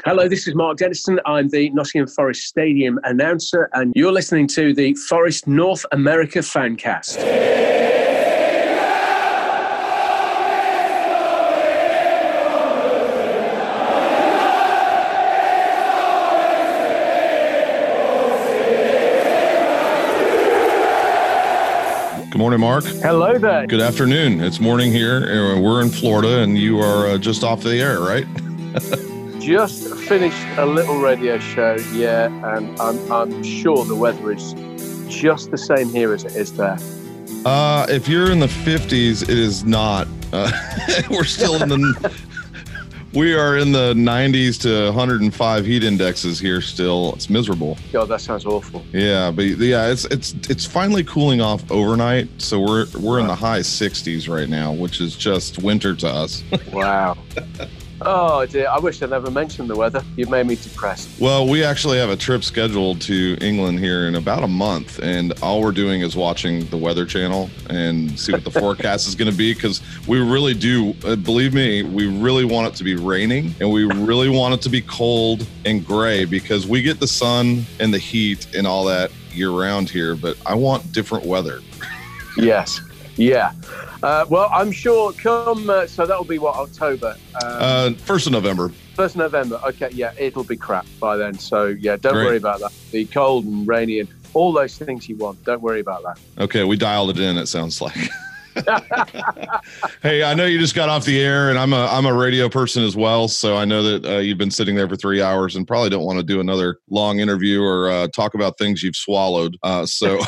Hello, this is Mark Dennison. I'm the Nottingham Forest Stadium announcer, and you're listening to the Forest North America Fancast. Good morning, Mark. Hello there. Good afternoon. It's morning here. We're in Florida, and you are just off the air, right? Just finished a little radio show, yeah, and I'm sure the weather is just the same here as it is there. If you're in the 50s, it is not. We're still we are in the 90s to 105 heat indexes here still. It's miserable. God, that sounds awful. Yeah, but yeah, it's finally cooling off overnight, so we're in the high 60s right now, which is just winter to us. Wow. Oh dear, I wish I never mentioned the weather. You've made me depressed. Well, we actually have a trip scheduled to England here in about a month, and all we're doing is watching the Weather Channel and see what the forecast is going to be, because we really do, believe me, we really want it to be raining, and we really want it to be cold and gray, because we get the sun and the heat and all that year round here, but I want different weather. Yes. Yeah. Well, I'm sure come, so that'll be what, October? 1st of November. 1st of November. Okay, yeah, it'll be crap by then. So, yeah, don't worry about that. Be cold and rainy and all those things you want. Don't worry about that. Okay, we dialed it in, it sounds like. Hey, I know you just got off the air, and I'm a radio person as well, so I know that you've been sitting there for 3 hours and probably don't want to do another long interview or talk about things you've swallowed. So...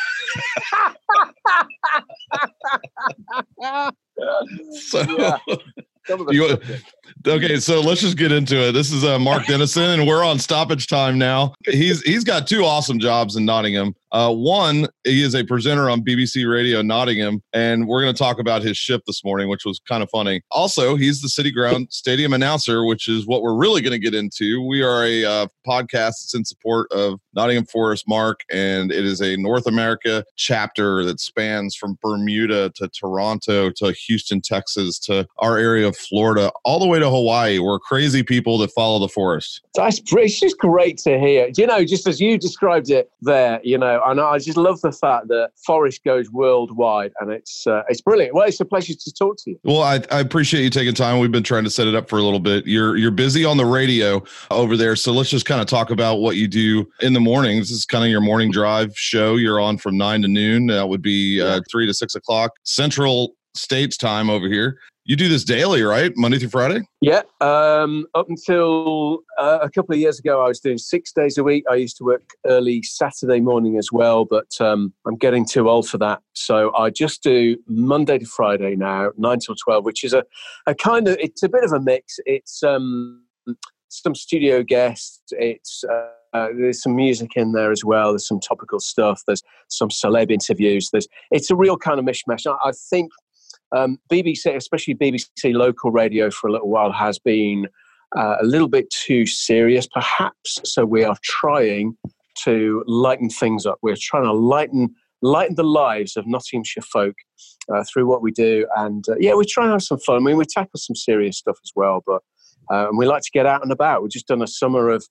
Okay, so let's just get into it. This is Mark Dennison, and we're on stoppage time now. He's got two awesome jobs in Nottingham. One, he is a presenter on BBC Radio Nottingham, and we're going to talk about his shift this morning, which was kind of funny. Also, he's the City Ground Stadium announcer, which is what we're really going to get into. We are a podcast that's in support of Nottingham Forest, Mark, and it is a North America chapter that spans from Bermuda to Toronto to Houston, Texas, to our area of Florida, all the way to Hawaii. We're crazy people that follow the forest. It's just great to hear. You know, just as you described it there, you know, and I just love the fact that Forest goes worldwide, and it's brilliant. Well, it's a pleasure to talk to you. Well, I appreciate you taking time. We've been trying to set it up for a little bit. You're busy on the radio over there, so let's just kind of talk about what you do in the mornings. This is kind of your morning drive show. You're on from 9 to noon. That would be 3 to 6 o'clock Central States time over here. You do this daily, right? Monday through Friday? Yeah. Up until a couple of years ago, I was doing 6 days a week. I used to work early Saturday morning as well, but I'm getting too old for that. So I just do Monday to Friday now, 9 till 12, which is a kind of, it's a bit of a mix. It's some studio guests. It's there's some music in there as well. There's some topical stuff. There's some celeb interviews. It's a real kind of mishmash. I think BBC, especially BBC local radio for a little while, has been a little bit too serious, perhaps. So we are trying to lighten things up. We're trying to lighten the lives of Nottinghamshire folk through what we do. And we try and have some fun. I mean, we tackle some serious stuff as well, but we like to get out and about. We've just done a summer of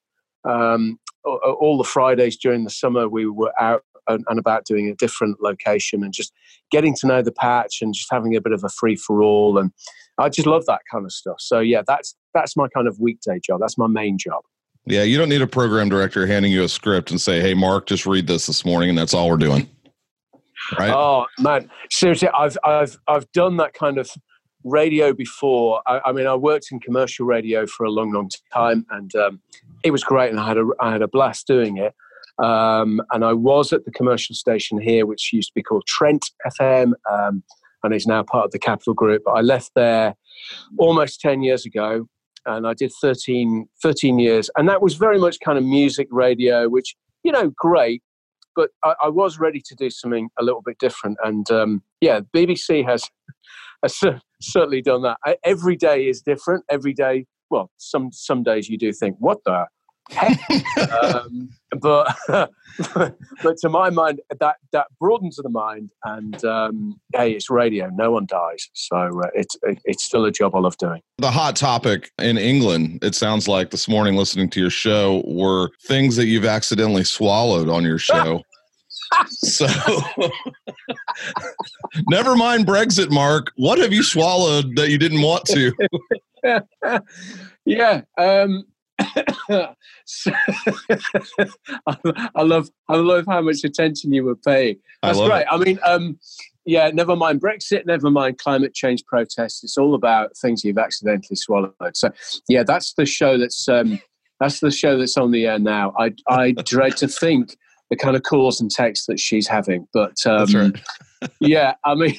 all the Fridays during the summer. We were out and about doing a different location and just getting to know the patch and just having a bit of a free-for-all. And I just love that kind of stuff. So, yeah, that's my kind of weekday job. That's my main job. Yeah, you don't need a program director handing you a script and say, hey, Mark, just read this morning, and that's all we're doing. Right? Oh, man. Seriously, I've done that kind of radio before. I mean, I worked in commercial radio for a long, long time, and it was great, and I had a blast doing it. And I was at the commercial station here, which used to be called Trent FM, and is now part of the Capital Group. I left there almost 10 years ago, and I did 13 years. And that was very much kind of music radio, which, you know, great. But I was ready to do something a little bit different. And, BBC has certainly done that. Every day is different. Every day, well, some days you do think, what the But but to my mind, that broadens the mind. And hey, it's radio; no one dies, so it's still a job I love doing. The hot topic in England, it sounds like this morning listening to your show, were things that you've accidentally swallowed on your show. So, never mind Brexit, Mark. What have you swallowed that you didn't want to? Yeah. So, I love how much attention you were paying. That's great. I mean, yeah, never mind Brexit, never mind climate change protests. It's all about things you've accidentally swallowed. So, yeah, that's the show that's on the air now. I dread to think the kind of calls and texts that she's having, but that's right. Yeah, I mean,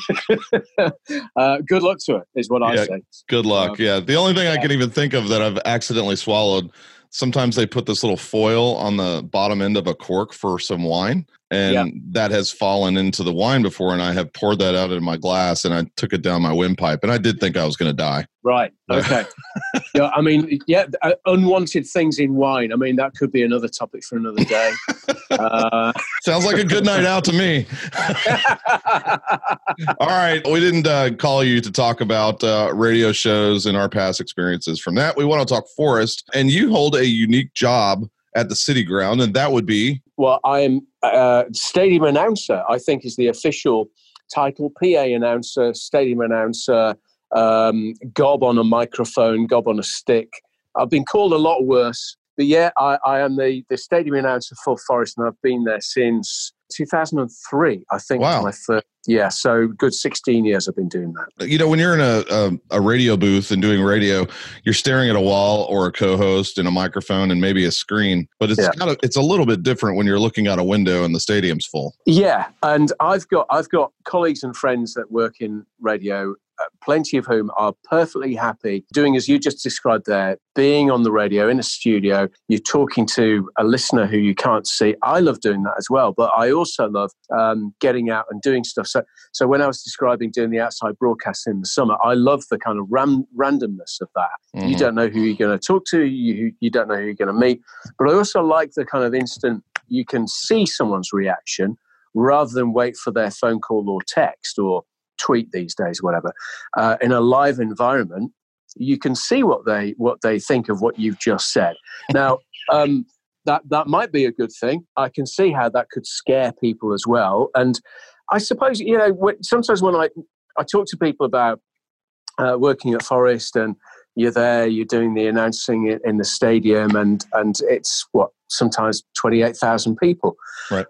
good luck to it is what I say. Good luck. Yeah, the only thing I can even think of that I've accidentally swallowed. Sometimes they put this little foil on the bottom end of a cork for some wine, and that has fallen into the wine before, and I have poured that out in my glass, and I took it down my windpipe, and I did think I was going to die. Right. Okay. Yeah. I mean, unwanted things in wine. I mean, that could be another topic for another day. Sounds like a good night out to me. All right. We didn't call you to talk about radio shows and our past experiences from that. We want to talk forest, and you hold a unique job at the City Ground, and that would be? Well, I am stadium announcer, I think is the official title. PA announcer, stadium announcer, gob on a microphone, gob on a stick. I've been called a lot worse. But yeah, I am the stadium announcer for Forest, and I've been there since 2003, I think. Wow. My third. Yeah, so good 16 years I've been doing that. You know, when you're in a radio booth and doing radio, you're staring at a wall or a co-host and a microphone and maybe a screen, but it's a little bit different when you're looking out a window and the stadium's full. Yeah, and I've got colleagues and friends that work in radio, plenty of whom are perfectly happy doing as you just described there, being on the radio in a studio. You're talking to a listener who you can't see. I love doing that as well, but I also love getting out and doing stuff. So when I was describing doing the outside broadcast in the summer, I love the kind of randomness of that. Mm-hmm. You don't know who you're going to talk to. You don't know who you're going to meet. But I also like the kind of instant you can see someone's reaction rather than wait for their phone call or text or tweet these days, whatever. In a live environment, you can see what they think of what you've just said. Now, that might be a good thing. I can see how that could scare people as well. And I suppose, you know, sometimes when I talk to people about working at Forest, and you're there, you're doing the announcing in the stadium, and it's sometimes 28,000 people. Right.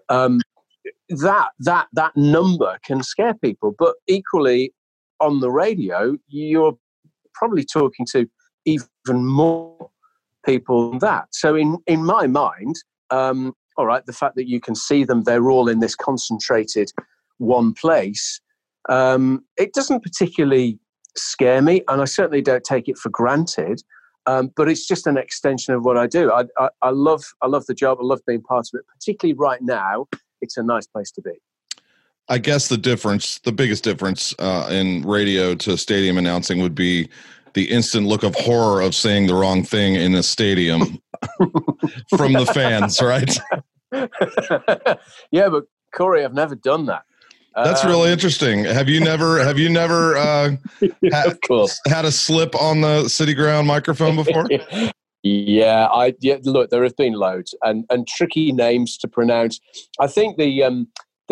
That number can scare people, but equally on the radio, you're probably talking to even more people than that. So in my mind, all right, the fact that you can see them, they're all in this concentrated one place, it doesn't particularly scare me, and I certainly don't take it for granted. But it's just an extension of what I do. I love the job. I love being part of it, particularly right now. It's a nice place to be. I guess the biggest difference in radio to stadium announcing would be the instant look of horror of saying the wrong thing in a stadium from the fans, right? Yeah, but Corey, I've never done that. That's really interesting. Have you never of course, had a slip on the City Ground microphone before? Yeah, look, there have been loads and tricky names to pronounce. I think the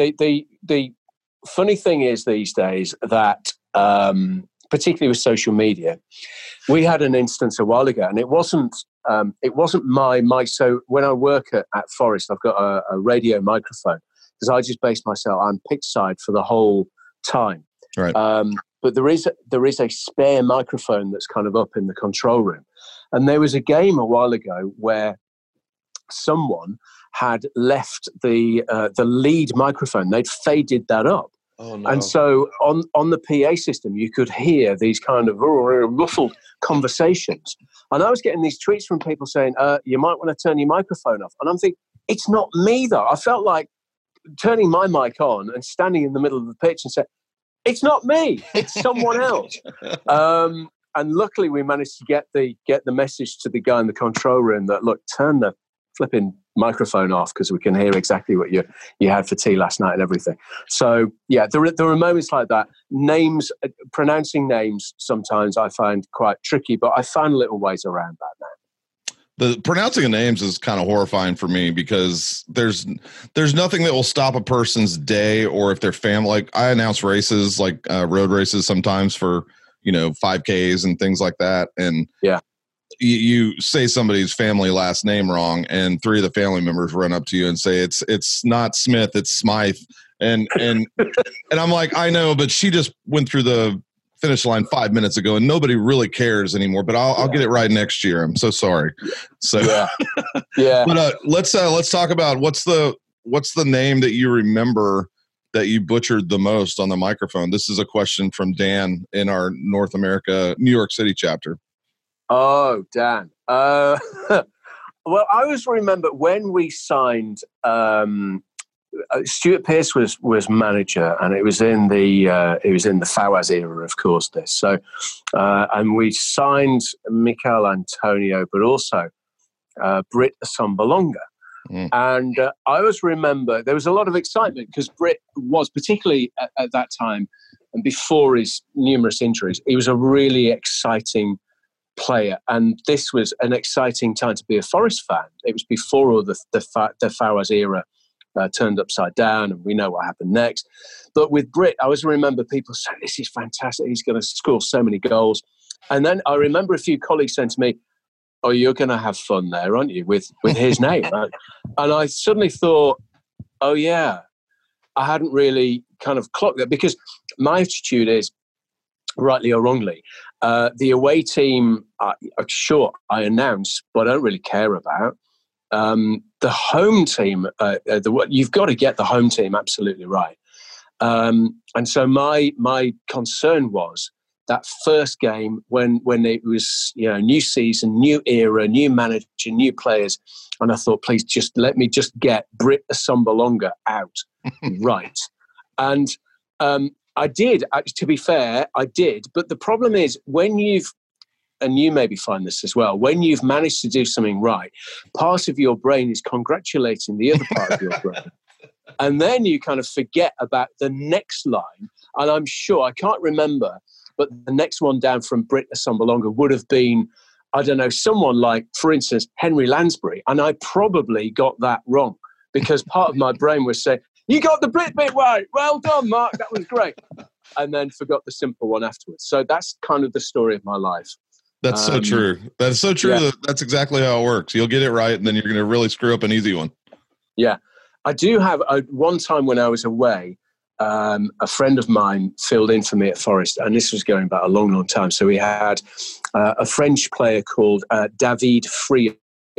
funny thing is these days that particularly with social media, we had an instance a while ago, and it wasn't my mic. So when I work at Forest, I've got a radio microphone because I just base myself. I'm pitch side for the whole time. Right. But there is a spare microphone that's kind of up in the control room. And there was a game a while ago where someone had left the lead microphone. They'd faded that up. Oh, no. And so on the PA system, you could hear these kind of ruffled conversations. And I was getting these tweets from people saying, you might want to turn your microphone off. And I'm thinking, it's not me, though. I felt like turning my mic on and standing in the middle of the pitch and saying, it's not me, it's someone else. and luckily we managed to get the message to the guy in the control room that, look, turn the flipping microphone off because we can hear exactly what you had for tea last night and everything. So yeah, there are moments like that. Names, pronouncing names, sometimes I find quite tricky, but I find little ways around that now. The pronouncing of names is kind of horrifying for me because there's nothing that will stop a person's day, or if their family, like I announce races, like road races sometimes for, 5Ks and things like that. And yeah, you say somebody's family last name wrong, and 3 of the family members run up to you and say, it's not Smith, it's Smythe. And I'm like, I know, but she just went through the finish line 5 minutes ago and nobody really cares anymore, but I'll get it right next year. I'm so sorry. So yeah. But let's talk about what's the name that you remember that you butchered the most on the microphone. This is a question from Dan in our New York City chapter. Oh, Dan. Well, I always remember when we signed, Stuart Pearce was manager, and it was in the Fawaz era, of course. And we signed Michael Antonio, but also Britt Assombalonga. And I always remember there was a lot of excitement because Britt was, particularly at that time and before his numerous injuries, he was a really exciting player, and this was an exciting time to be a Forest fan. It was before all the Fawaz era turned upside down, and we know what happened next. But with Britt, I always remember people saying, this is fantastic, he's going to score so many goals. And then I remember a few colleagues saying to me, oh, you're going to have fun there, aren't you, with his name? And I suddenly thought, oh yeah, I hadn't really kind of clocked that, because my attitude is, rightly or wrongly, the away team, sure, I announce, but I don't really care about. The home team, you've got to get the home team absolutely right. And so my concern was that first game when it was, new season, new era, new manager, new players. And I thought, please let me get Britt Assombalonga out right. And I did, to be fair, I did. But the problem is and you maybe find this as well, when you've managed to do something right, part of your brain is congratulating the other part of your brain. And then you kind of forget about the next line. And I'm sure, I can't remember, but the next one down from Britt Assombalonga would have been, I don't know, someone like, for instance, Henry Lansbury. And I probably got that wrong because part of my brain was saying, you got the Brit bit right. Well done, Mark. That was great. And then forgot the simple one afterwards. So that's kind of the story of my life. That's so true. That's so true. Yeah. That's exactly how it works. You'll get it right, and then you're going to really screw up an easy one. Yeah. I do have one time when I was away, a friend of mine filled in for me at Forest, and this was going back a long, long time. So we had a French player called David Frio,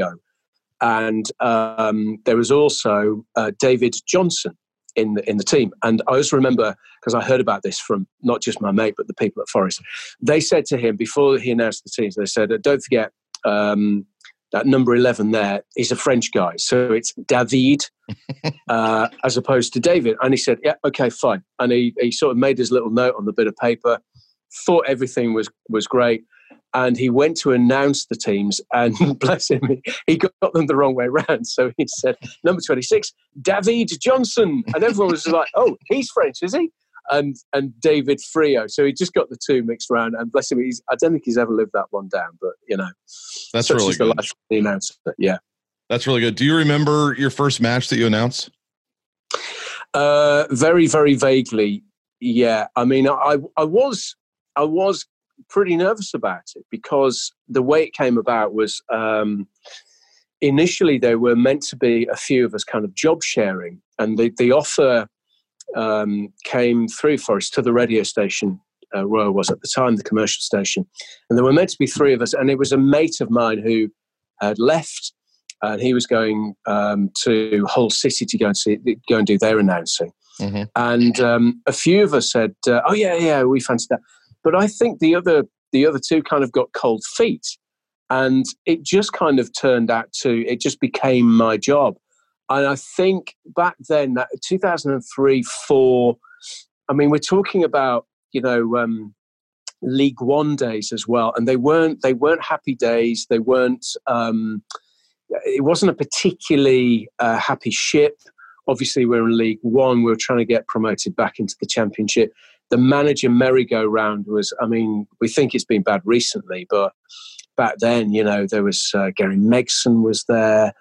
and there was also David Johnson in the team. And I always remember, because I heard about this from not just my mate, but the people at Forest, they said to him before he announced the teams, they said, don't forget that number 11 there, he's a French guy. So it's David as opposed to David. And he said, yeah, okay, fine. And he sort of made his little note on the bit of paper, thought everything was great. And he went to announce the teams, and bless him, he got them the wrong way around. So he said, number 26, David Johnson. And everyone was like, oh, he's French, is he? And David Frio. So he just got the two mixed around. And bless him, I don't think he's ever lived that one down. But, that's really good. The life of the announcer, yeah. That's really good. Do you remember your first match that you announced? Very, very vaguely, yeah. I mean, I was pretty nervous about it because the way it came about was initially there were meant to be a few of us kind of job sharing, and the offer came through for us to the radio station where I was at the time, the commercial station, and there were meant to be 3 of us, and it was a mate of mine who had left, and he was going to Hull City to go and do their announcing. Mm-hmm. And a few of us said, oh yeah, we fancy that. But I think the other 2 kind of got cold feet, and it just kind of turned out it just became my job. And I think back then, that 2003, 2004, I mean, we're talking about, League One days as well, and they weren't happy days. They weren't. It wasn't a particularly happy ship. Obviously, we're in League One. We were trying to get promoted back into the Championship. The manager merry-go-round was, I mean, we think it's been bad recently, but back then, you know, there was Gary Megson was there.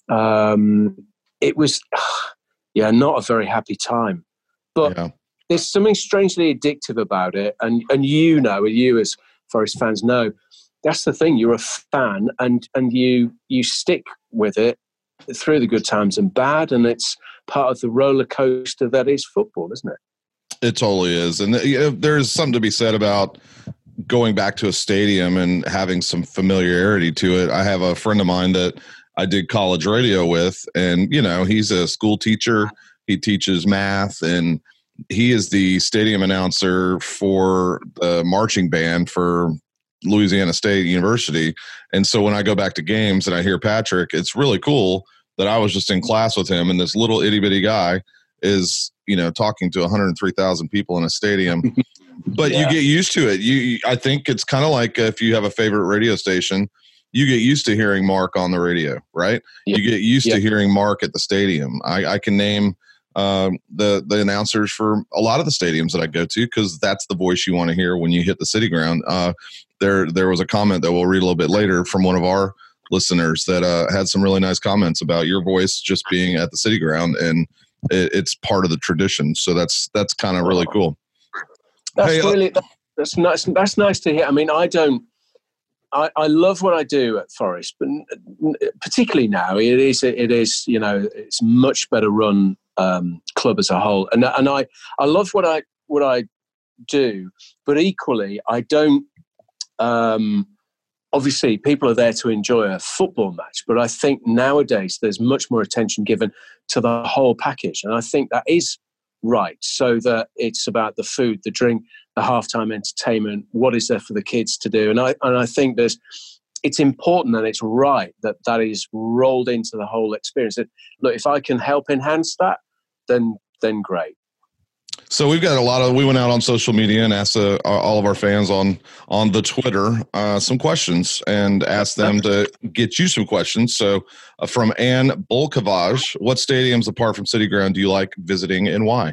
It was, not a very happy time. But there's something strangely addictive about it. And you as Forest fans know, that's the thing. You're a fan and you stick with it through the good times and bad. And it's part of the roller coaster that is football, isn't it? It totally is. And there's something to be said about going back to a stadium and having some familiarity to it. I have a friend of mine that I did college radio with, and, you know, he's a school teacher. He teaches math, and he is the stadium announcer for the marching band for Louisiana State University. And so when I go back to games and I hear Patrick, it's really cool that I was just in class with him, and this little itty bitty guy is, you know, talking to 103,000 people in a stadium. But you get used to it. I think it's kind of like if you have a favorite radio station, you get used to hearing Mark on the radio, right? You get used to hearing Mark at the stadium. I can name the announcers for a lot of the stadiums that I go to, because that's the voice you want to hear when you hit the city ground. There was a comment that we'll read a little bit later from one of our listeners that had some really nice comments about your voice just being at the city ground, and it's part of the tradition. So that's kind of really cool. That's nice. That's nice to hear. I mean, I love what I do at Forest, but particularly now it is, you know, it's much better run club as a whole. And I love what I do, but equally I don't, obviously people are there to enjoy a football match, but I think nowadays there's much more attention given to the whole package. And I think that is right, so that it's about the food, the drink, the halftime entertainment, what is there for the kids to do. And I think it's important and it's right that is rolled into the whole experience. Look, if I can help enhance that, then great. So we went out on social media and asked all of our fans on the Twitter some questions and asked them to get you some questions. So from Anne Bolkovage, what stadiums apart from City Ground do you like visiting and why?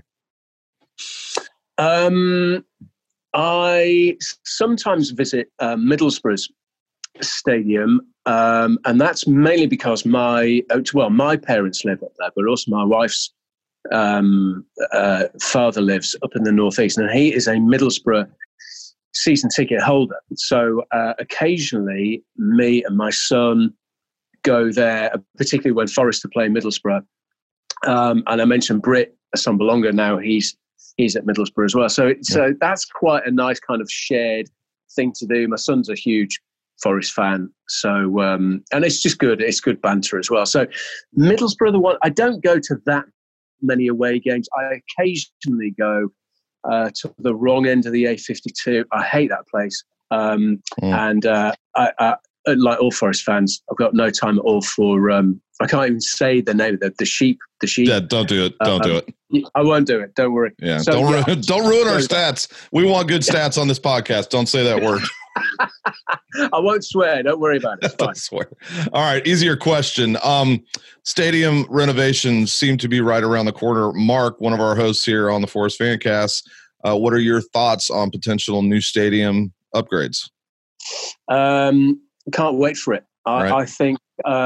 I sometimes visit Middlesbrough's stadium, and that's mainly because my parents live up there, but also my wife's father lives up in the northeast, and he is a Middlesbrough season ticket holder. So occasionally me and my son go there, particularly when Forest are playing Middlesbrough. And I mentioned Britt Assombalonga now, he's at Middlesbrough as well. So that's quite a nice kind of shared thing to do. My son's a huge Forest fan, so and it's just good. It's good banter as well. So Middlesbrough, the one I don't go to that many away games. I occasionally go to the wrong end of the A52. I hate that place. And I like all Forest fans, I've got no time at all for I can't even say the name of the sheep. Yeah, don't do it. Don't do it. I won't do it. Don't worry. Yeah, so, don't ruin our stats. We want good stats on this podcast. Don't say that word. I won't swear. Don't worry about it. It's fine. Don't swear. All right, easier question. Stadium renovations seem to be right around the corner. Mark, one of our hosts here on the Forest Fancast, what are your thoughts on potential new stadium upgrades? Can't wait for it. I think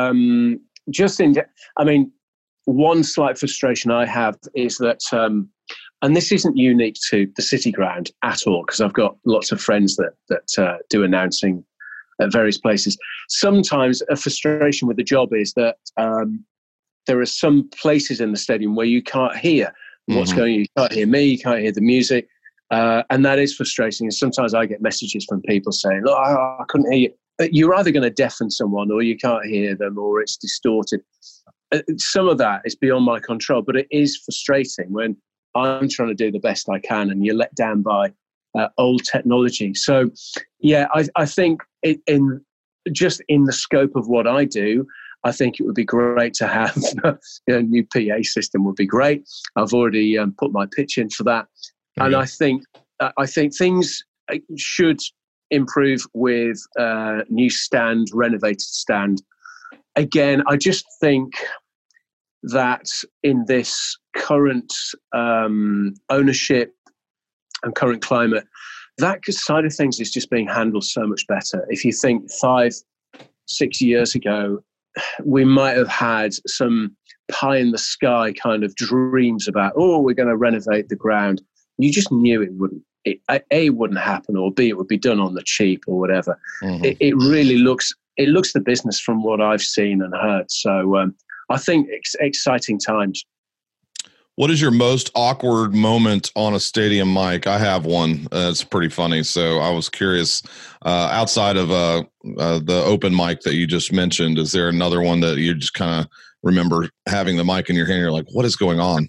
one slight frustration I have is that, and this isn't unique to the City Ground at all, because I've got lots of friends that do announcing at various places. Sometimes a frustration with the job is that there are some places in the stadium where you can't hear what's going on. You can't hear me, you can't hear the music. And that is frustrating. And sometimes I get messages from people saying, look, I couldn't hear you. You're either going to deafen someone or you can't hear them or it's distorted. Some of that is beyond my control, but it is frustrating when I'm trying to do the best I can and you're let down by old technology. So, yeah, I think in the scope of what I do, I think it would be great to have a new PA system would be great. I've already put my pitch in for that. And I think things should improve with new stand, renovated stand. Again, I just think that in this current ownership and current climate, that side of things is just being handled so much better. If you think 5-6 years ago, we might have had some pie in the sky kind of dreams about, we're going to renovate the ground. You just knew it wouldn't. A, wouldn't happen, or B, it would be done on the cheap or whatever. Mm-hmm. It really looks the business from what I've seen and heard. So I think exciting times. What is your most awkward moment on a stadium mic? I have one. It's pretty funny. So I was curious, outside of the open mic that you just mentioned, is there another one that you just kind of remember having the mic in your hand? You're like, what is going on?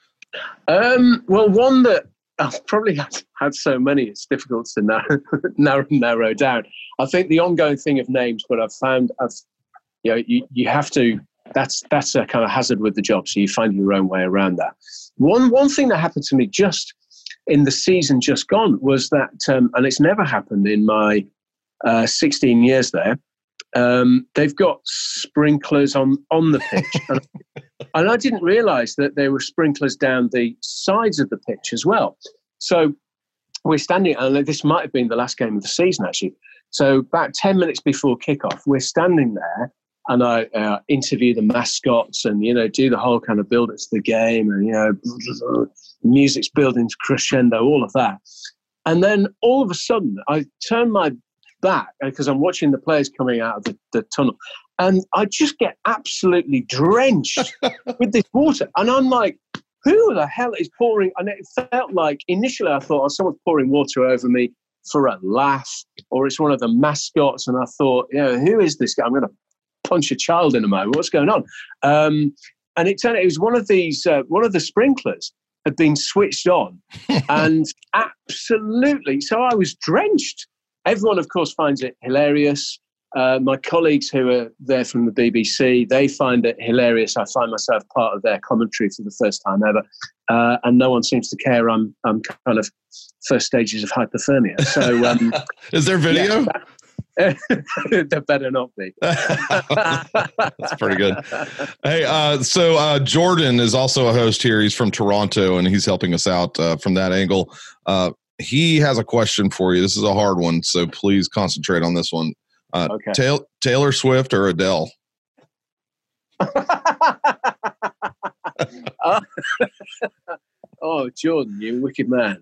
Well, one that I've probably had so many, it's difficult to narrow down. I think the ongoing thing of names, but I've found, you have to, that's a kind of hazard with the job. So you find your own way around that. One thing that happened to me just in the season just gone was that, and it's never happened in my 16 years there, they've got sprinklers on the pitch. And I didn't realize that there were sprinklers down the sides of the pitch as well. So we're standing, and this might have been the last game of the season, actually. So about 10 minutes before kickoff, we're standing there, and I interview the mascots and, do the whole kind of build up to the game, and, music's building to crescendo, all of that. And then all of a sudden, I turn my back because I'm watching the players coming out of the tunnel, and I just get absolutely drenched with this water. And I'm like, who the hell is pouring? And it felt like initially I thought, someone's pouring water over me for a laugh, or it's one of the mascots. And I thought, who is this guy? I'm going to punch a child in a moment. What's going on? And it turned out it was one of the sprinklers had been switched on, and absolutely. So I was drenched. Everyone, of course, finds it hilarious. My colleagues who are there from the BBC, they find it hilarious. I find myself part of their commentary for the first time ever, and no one seems to care. I'm kind of first stages of hypothermia. So, is there video? There better not be. That's pretty good. Hey, so Jordan is also a host here. He's from Toronto, and he's helping us out from that angle. He has a question for you. This is a hard one, so please concentrate on this one. Okay. Taylor Swift or Adele? Oh, Jordan, you wicked man.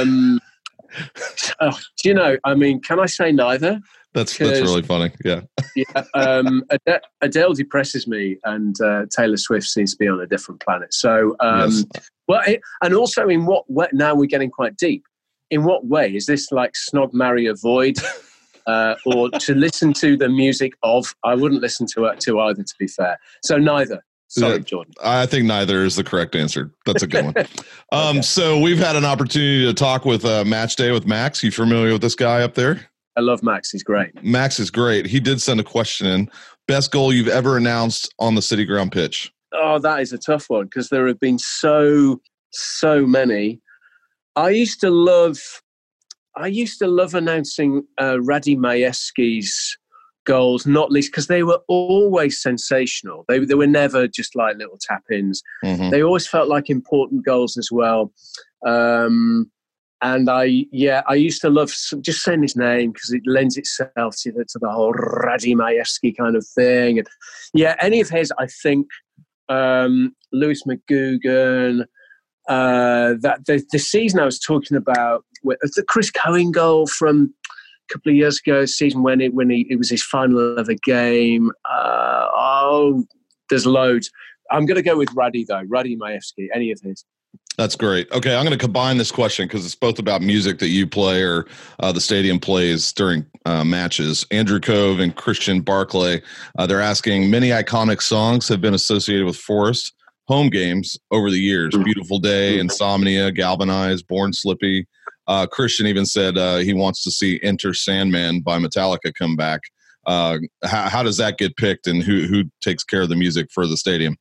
Can I say neither? That's really funny. Yeah. Yeah. Adele depresses me, and Taylor Swift seems to be on a different planet. So, yes. Well, and also in what way? Now we're getting quite deep. In what way is this like snog, marry, avoid, or to listen to the music of? I wouldn't listen to either, to be fair. So neither. Sorry, Jordan. I think neither is the correct answer. That's a good one. Okay. So we've had an opportunity to talk with Match Day with Max. You familiar with this guy up there? I love Max. He's great. Max is great. He did send a question in. Best goal you've ever announced on the City Ground pitch? Oh, that is a tough one because there have been so many. I used to love announcing Radi Majewski's goals, not least because they were always sensational. They were never just like little tap-ins. Mm-hmm. They always felt like important goals as well. And I used to love just saying his name because it lends itself to the whole Radi Majewski kind of thing. And any of his, I think, Lewis McGugan. That the season I was talking about, the Chris Cohen goal from a couple of years ago, season when it was his final ever game. There's loads. I'm going to go with Radi though. Radi Majewski, any of his. That's great. Okay, I'm going to combine this question because it's both about music that you play or the stadium plays during matches. Andrew Cove and Christian Barclay, they're asking, many iconic songs have been associated with Forest home games over the years. Beautiful Day, Insomnia, Galvanize, Born Slippy. Christian even said he wants to see Enter Sandman by Metallica come back. How does that get picked, and who takes care of the music for the stadium?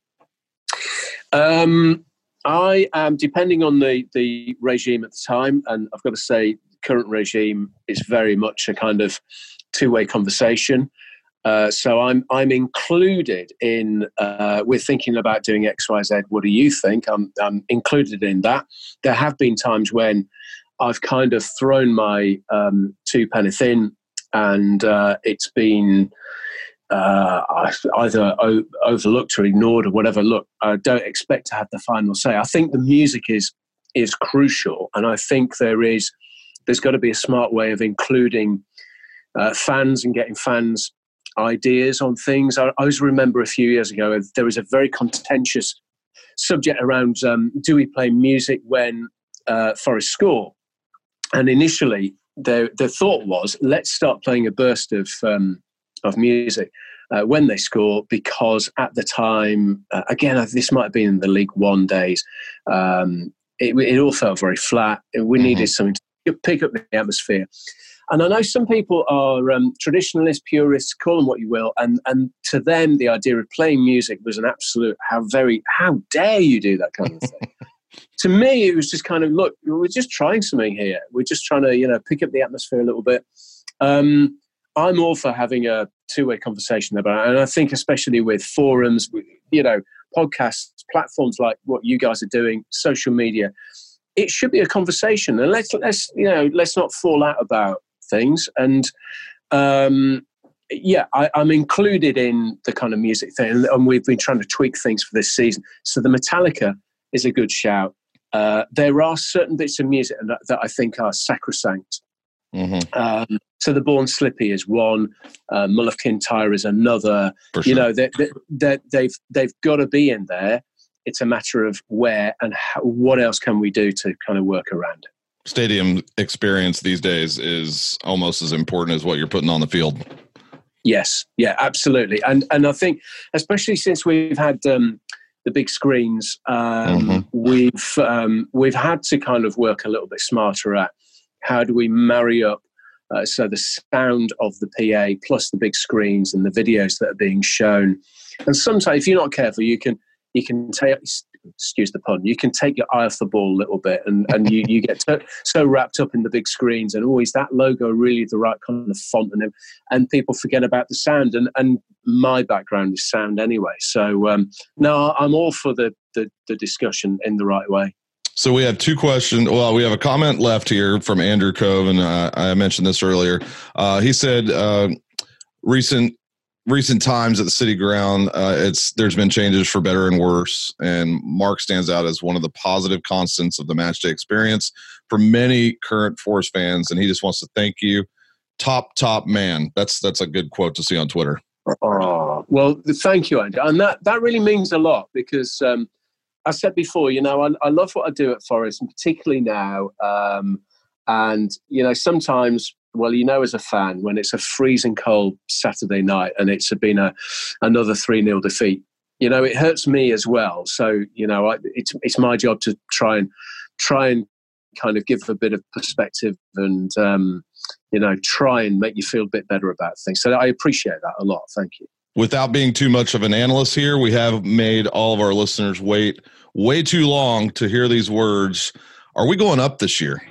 I am, depending on the regime at the time, and I've got to say current regime is very much a kind of two-way conversation. So I'm included in. We're thinking about doing X, Y, Z. What do you think? I'm included in that. There have been times when I've kind of thrown my two penneth in, and it's been either overlooked or ignored or whatever. Look, I don't expect to have the final say. I think the music is crucial, and I think there's got to be a smart way of including fans and getting fans' ideas on things. I always remember a few years ago there was a very contentious subject around do we play music when Forest score? And initially, the thought was, let's start playing a burst of music when they score, because at the time, again, this might have been in the League One days, it all felt very flat. We needed something to pick up the atmosphere. And I know some people are traditionalists, purists, call them what you will, and to them, the idea of playing music was an absolute, how dare you do that kind of thing. To me, it was just kind of, look, we're just trying something here. We're just trying to, pick up the atmosphere a little bit. I'm all for having a two-way conversation about it. And I think especially with forums, podcasts, platforms like what you guys are doing, social media, it should be a conversation. And let's not fall out about things. And I'm included in the kind of music thing, and we've been trying to tweak things for this season. So the Metallica is a good shout. There are certain bits of music that I think are sacrosanct. So the Born Slippy is one, Mull of Kintyre is another. For sure. They've got to be in there. It's a matter of where and what else can we do to kind of work around it. Stadium experience these days is almost as important as what you're putting on the field. Yes, yeah, absolutely. And I think, especially since we've had the big screens, we've had to kind of work a little bit smarter at how do we marry up so the sound of the PA plus the big screens and the videos that are being shown. And sometimes, if you're not careful, you can take, excuse the pun, you can take your eye off the ball a little bit, and you get so wrapped up in the big screens and is that logo really the right kind of font, and people forget about the sound, and my background is sound anyway. So no, I'm all for the discussion in the right way. So we have two questions. Well, we have a comment left here from Andrew Cove, and I mentioned this earlier. He said recent times at the City Ground, there's been changes for better and worse, and Mark stands out as one of the positive constants of the matchday experience for many current Forest fans, and he just wants to thank you. Top man. That's a good quote to see on Twitter. Oh, well, thank you, Andrew. And that really means a lot, because I said before, I love what I do at Forest, and particularly now. And, sometimes, well, as a fan, when it's a freezing cold Saturday night and it's been another 3-0 defeat, it hurts me as well. So, it's my job to try and kind of give a bit of perspective and, try and make you feel a bit better about things. So I appreciate that a lot. Thank you. Without being too much of an analyst here, we have made all of our listeners wait way too long to hear these words. Are we going up this year?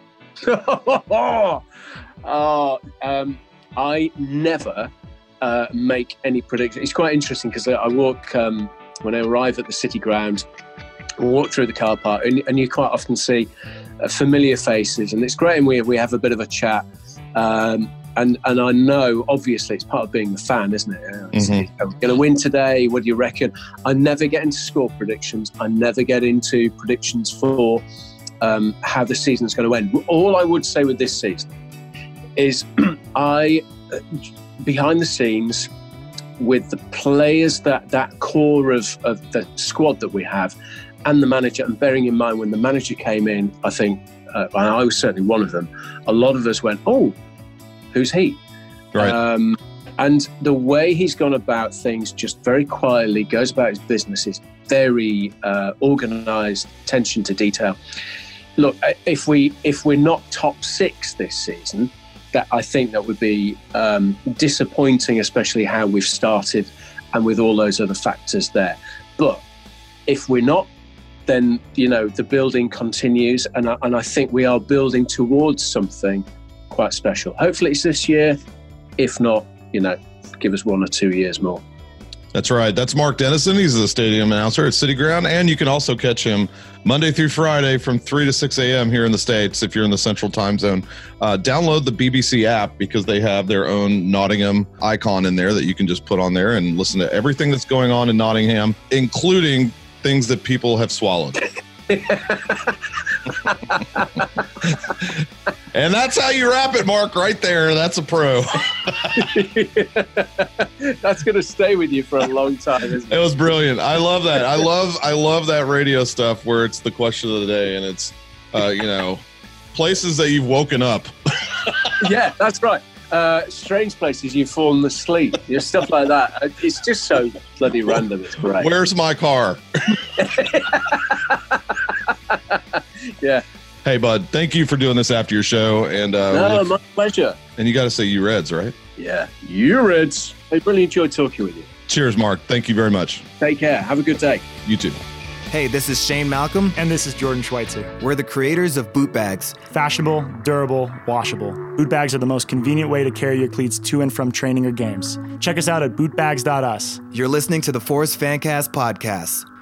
I never make any predictions. It's quite interesting because I walk, when I arrive at the City Ground, I walk through the car park, and you quite often see familiar faces, and it's great, and we have a bit of a chat. And I know, obviously, it's part of being the fan, isn't it? Are we going to win today? What do you reckon? I never get into score predictions. I never get into predictions for how the season's going to end. All I would say with this season is behind the scenes, with the players, that core of the squad that we have, and the manager, and bearing in mind when the manager came in, I think, and I was certainly one of them, a lot of us went, oh, who's he? Right. And the way he's gone about things, just very quietly, goes about his business, is very organised, attention to detail. Look, if we're not top 6 this season, I think that would be disappointing, especially how we've started and with all those other factors there. But if we're not, then, the building continues. And I think we are building towards something quite special. Hopefully it's this year. If not, give us 1 or 2 years more. That's right. That's Mark Dennison. He's the stadium announcer at City Ground. And you can also catch him Monday through Friday from 3 to 6 a.m. here in the States if you're in the Central Time Zone. Download the BBC app because they have their own Nottingham icon in there that you can just put on there and listen to everything that's going on in Nottingham, including things that people have swallowed. And that's how you wrap it, Mark, right there. That's a pro. That's going to stay with you for a long time, isn't it? It was brilliant. I love that. I love that radio stuff where it's the question of the day and it's, places that you've woken up. Yeah, that's right. Strange places you've fallen asleep. Stuff like that. It's just so bloody random. It's great. Where's my car? Yeah. Hey, bud, thank you for doing this after your show. And my pleasure. And you got to say you Reds, right? Yeah, you Reds. I really enjoyed talking with you. Cheers, Mark. Thank you very much. Take care. Have a good day. You too. Hey, this is Shane Malcolm. And this is Jordan Schweitzer. We're the creators of Boot Bags. Fashionable, durable, washable. Boot bags are the most convenient way to carry your cleats to and from training or games. Check us out at bootbags.us. You're listening to the Forest Fancast podcast.